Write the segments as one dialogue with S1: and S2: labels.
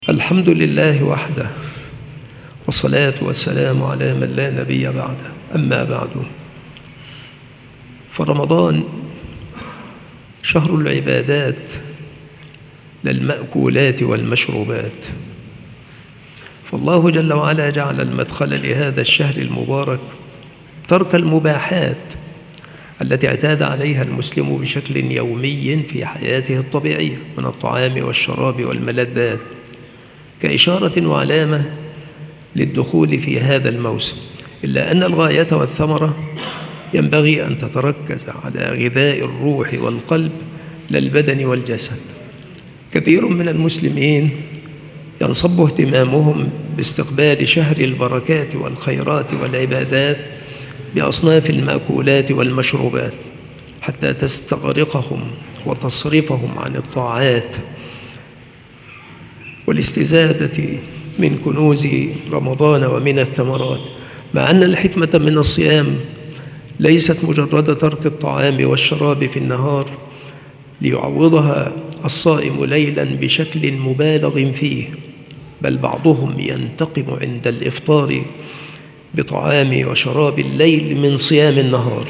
S1: الحمد لله وحده، والصلاة والسلام على من لا نبي بعده. أما بعد، فرمضان شهر العبادات للمأكولات والمشروبات، فالله جل وعلا جعل المدخل لهذا الشهر المبارك ترك المباحات التي اعتاد عليها المسلم بشكل يومي في حياته الطبيعية من الطعام والشراب والملذات، كإشارة وعلامة للدخول في هذا الموسم. إلا أن الغاية والثمرة ينبغي أن تتركز على غذاء الروح والقلب للبدن والجسد. كثير من المسلمين ينصب اهتمامهم باستقبال شهر البركات والخيرات والعبادات بأصناف المأكولات والمشروبات حتى تستغرقهم وتصرفهم عن الطاعات والاستزادة من كنوز رمضان ومن الثمرات، مع أن الحكمة من الصيام ليست مجرد ترك الطعام والشراب في النهار ليعوضها الصائم ليلا بشكل مبالغ فيه، بل بعضهم ينتقم عند الإفطار بطعام وشراب الليل من صيام النهار،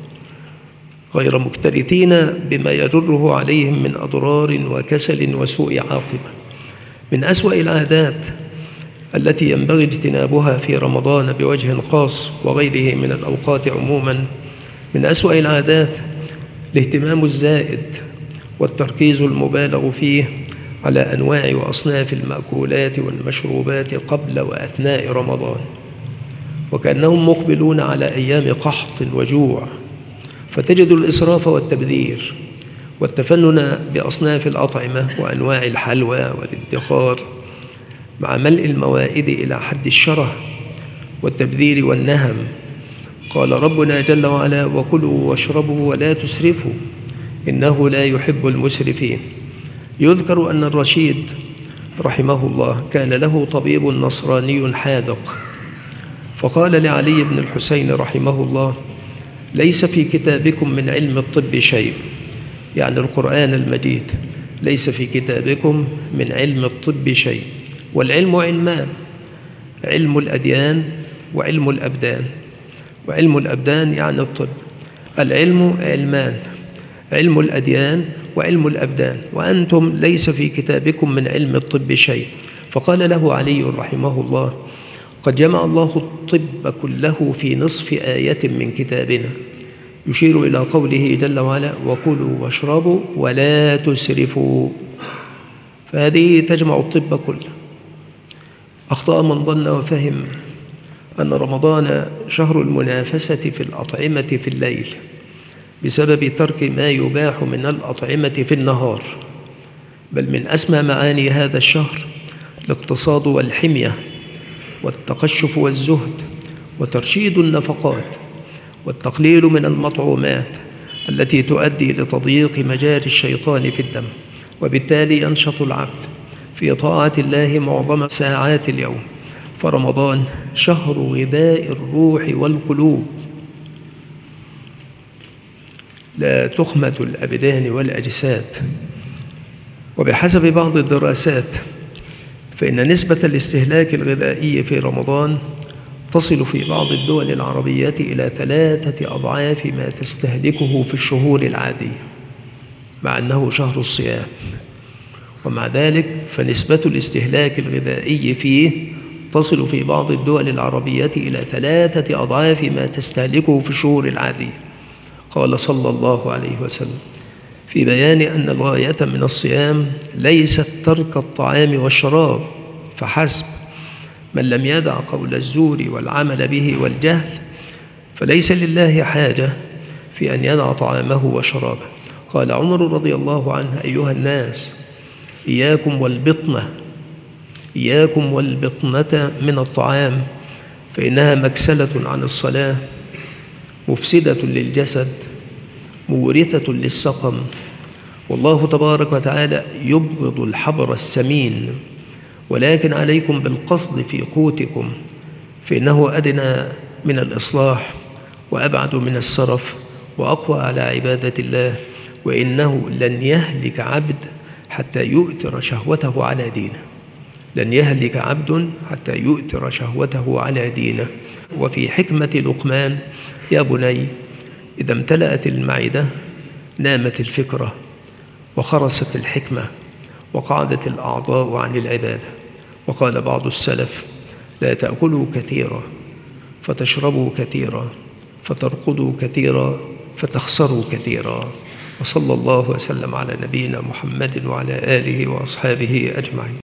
S1: غير مكترثين بما يجره عليهم من أضرار وكسل وسوء عاقبة. من أسوأ العادات التي ينبغي اجتنابها في رمضان بوجه خاص وغيره من الأوقات عموما، من أسوأ العادات الاهتمام الزائد والتركيز المبالغ فيه على أنواع وأصناف المأكولات والمشروبات قبل وأثناء رمضان، وكأنهم مقبلون على أيام قحط وجوع، فتجد الإسراف والتبذير والتفنن بأصناف الأطعمة وأنواع الحلوى والادخار مع ملء الموائد إلى حد الشره والتبذير والنهم. قال ربنا جل وعلا: وكلوا واشربوا ولا تسرفوا إنه لا يحب المسرفين. يذكر أن الرشيد رحمه الله كان له طبيب نصراني حاذق، فقال لعلي بن الحسين رحمه الله: ليس في كتابكم من علم الطب شيء، يعني القرآن المجيد، ليس في كتابكم من علم الطب شيء، والعلم علمان: علم الأديان وعلم الأبدان. وعلم الأبدان يعني الطب، العلم علمان: علم الأديان وعلم الأبدان، وأنتم ليس في كتابكم من علم الطب شيء. فقال له علي رحمه الله: قد جمع الله الطب كله في نصف آية من كتابنا، يشير إلى قوله جل وعلا: وكلوا واشربوا ولا تسرفوا، فهذه تجمع الطب كله. أخطأ من ظن وفهم أن رمضان شهر المنافسة في الأطعمة في الليل بسبب ترك ما يباح من الأطعمة في النهار، بل من أسمى معاني هذا الشهر الاقتصاد والحمية والتقشف والزهد وترشيد النفقات والتقليل من المطعومات التي تؤدي لتضييق مجاري الشيطان في الدم، وبالتالي ينشط العبد في طاعة الله معظم ساعات اليوم. فرمضان شهر غذاء الروح والقلوب، لا تخمة الأبدان والأجساد. وبحسب بعض الدراسات فإن نسبة الاستهلاك الغذائي في رمضان تصل في بعض الدول العربية إلى 3 أضعاف ما تستهلكه في الشهور العادية، مع أنه شهر الصيام. ومع ذلك فنسبة الاستهلاك الغذائي فيه تصل في بعض الدول العربية إلى 3 أضعاف ما تستهلكه في الشهور العادية. قال صلى الله عليه وسلم في بيان أن الغاية من الصيام ليست ترك الطعام والشراب فحسب: من لم يدع قول الزور والعمل به والجهل فليس لله حاجة في أن يدع طعامه وشرابه. قال عمر رضي الله عنه: أيها الناس، إياكم والبطنة، إياكم والبطنة من الطعام، فإنها مكسلة عن الصلاة، مفسدة للجسد، مورثة للسقم، والله تبارك وتعالى يبغض الحبر السمين، ولكن عليكم بالقصد في قوتكم، فإنه أدنى من الإصلاح وأبعد من السرف وأقوى على عبادة الله، وإنه لن يهلك عبد حتى يؤثر شهوته على دينه. لن يهلك عبد حتى يؤثر شهوته على دينه. وفي حكمة لقمان: يا بني إذا امتلأت المعدة نامت الفكرة وخرست الحكمة وقعدت الأعضاء عن العبادة. وقال بعض السلف: لا تأكلوا كثيرا فتشربوا كثيرا فترقدوا كثيرا فتخسروا كثيرا. وصلى الله وسلم على نبينا محمد وعلى آله وأصحابه أجمعين.